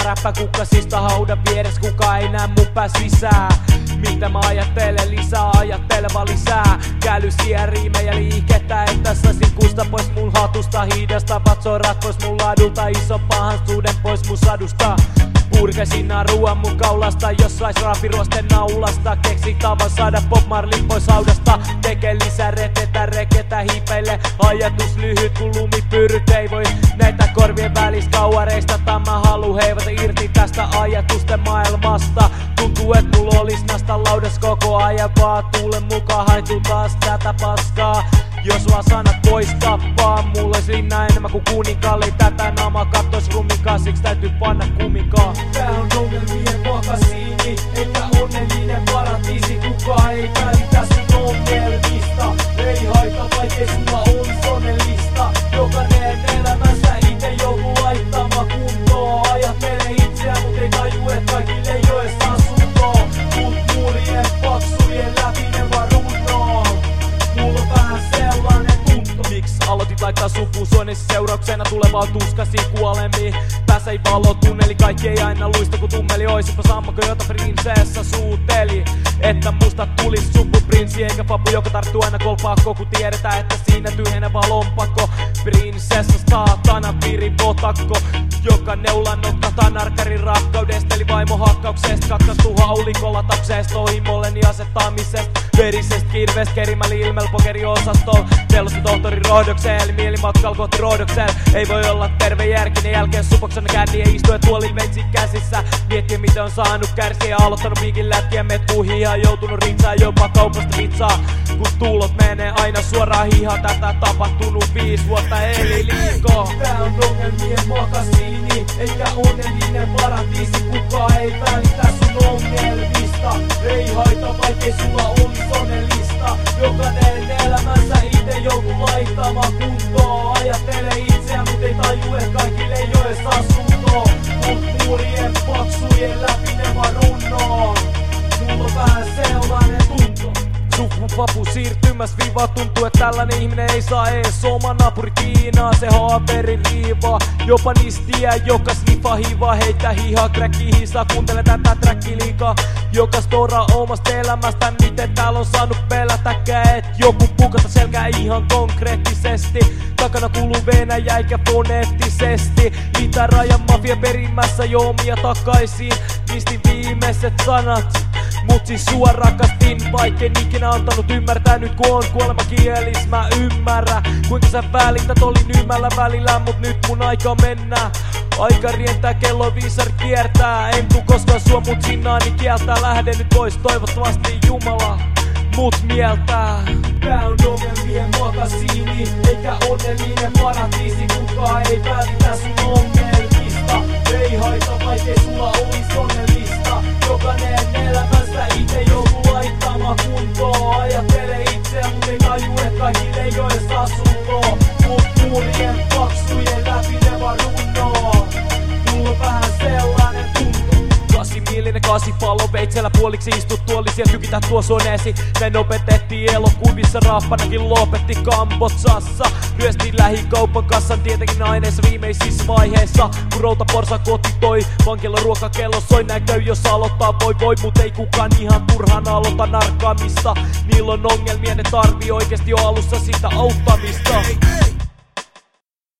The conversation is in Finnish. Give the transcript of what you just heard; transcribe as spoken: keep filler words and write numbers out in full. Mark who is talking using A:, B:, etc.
A: räppä kukkasista haudan vieressä, kuka ei näe mun pää sisään. Mitä mä ajattelen lisää, ajatteleva lisää. Kälysiä riimejä liikettä, että saisin kusta pois mun hatusta. Hidasta vatsorat pois mun ladulta, ison pahan suden pois mun sadusta. Purkaisin ruuan mun kaulasta, jos sais raapiruosten naulasta. Keksi tavan saada Bob Marley pois haudasta. Tekee lisää retetä, reketä hiipeille. Ajatus lyhyt kun lumipyryt, ei voi näitä korvien välis kauareista. Tämä halu heivata irti tästä ajatusten maailmasta. Tuntuu et mulla olis nasta laudas koko ajan, vaan tuulen mukaan haituu taas tätä paskaa. Jos vaan sanat pois tappaa, mulla ois linna enemmän kuin kuninkaali. Tätä namaa kattois rumikaan, siks täytyy panna kumikaan.
B: Tää on ongelmien makasiini, eikä onnellinen paratiisi. Kuka ei välitä sun ongelmista, ei haita vaikkei sulla olis onnellista. Jokainen elämänsä ite joutuu laittamaan kuntoon. Ajattele itseä, mut ei taju, et kaikille ei oo ees asuntoa. Mut muurien paksujen läpi ne vaan runnoo. Mulla on vähän sellainen tunto.
A: Miks aloitit laittaa supuun suonesi seurauksena tulevaan tuskasiin kuolemiin? Tässä ei valo tunneli, kaikki ei aina luista kun tummeli. Oisipa sammakko jota prinsessa suuteli, että musta tulis supuprinssi eikä papu joka tarttuu aina kolpakko. Kun tiedetään että siinä tyhjenevä lompakko. Prinsessa saatana piripotakko, joka neulan notkahtaa narkkarin rakkaudesta. Eli vaimo hakkauksesta, katkastuu haulikolataksesta. Ohimolleni asettamisesta, verisestä kirvestä kerimäli ilmel pokeriosastolla. Telosti tohtori Rohdokseen, eli mielimatkal kohti Rohdokseen. Ei voi olla terve järkinen jälkeen supoksena känni ja istuen tuolin veitsi käsissä. Miettiä mitä on saanut kärsiä, aloittanut piikin lätkiä mettuu hihaan. Joutunut rinsaan jopa kaupasta vitsaa, kun tuulot menee aina suoraan hihaan. Tätä tapahtunut viis vuotta eli liikaa.
B: Tää on ongelmien makasiini, eikä onnellinen paratiisi. Kuka ei välitä sun ongelmista, ei haita vaikkei sulla olis onnellista. Jokainen elämänsä ite joutuu laittamaan kuntoon. Ajattele itseä, mut ei taju, et kaikille ei oo ees asuntoa. Mut muurien paksujen läpi ne vaan runnoo. Mulla on vähän sellainen tunto.
A: Sukupapu siirtymäs viivaa, tuntuu et tällainen ihminen ei saa ees oma naapuri Tiinaa. Se haaveri riivaa, jopa nistiä, joka sniffa hivaa. Heitä hihaa, kräkki hisaa, kuuntele tätä träkki liikaa. Joka storaa omasta elämästä, miten täällä on saanut pelätäkään. Et joku pukata selkää ihan konkreettisesti. Takana kuuluu Venäjä eikä foneettisesti. Itärajan mafia perimässä jo omia takaisin. Nistin viimeiset sanat, mut siis sua rakastin, vaikken ikinä antanut ymmärtää. Nyt kun on kuolemakielis mä ymmärrän, kuinka sä välität, olin ymmällä välillä, mut nyt mun aika mennä. Aika rientää, kello viisar kiertää. En tuu koskaan sua mut sinnaani kieltää. Lähden nyt pois, toivottavasti Jumala mut mieltää.
B: Tää on ongelmien makasiini, eikä onnellinen paratiisi. Kuka ei välitä sun ongelmista, ei haita vaikkei sulla olis onnellista. Jokainen elämänsä ite joutuu laittamaan kuntoon. Ajattele itseä, mut ei taju, et kaikille ei oo ees asuntoa. Mut muurien paksujen läpi ne vaan runnoo. Mulla on vähän sellainen tunto.
A: Kasimielinen kasipallo, veitsellä puoliksi istut tuolisi ja tykitä tuo soneesi. Näin opetettiin elokuvissa, raappanakin lopetti Kambotsassa. Ryöstiin lähikaupan kassan tietenkin aineissa viimeisissä vaiheissa. Kun routaporsa koti toi, vankila ruokakello soi. Näin käy jos aloittaa, voi voi, mut ei kukaan ihan turhaan aloita narkkaamista. Niillä on ongelmia, ne tarvii oikeesti jo alussa sitä auttamista.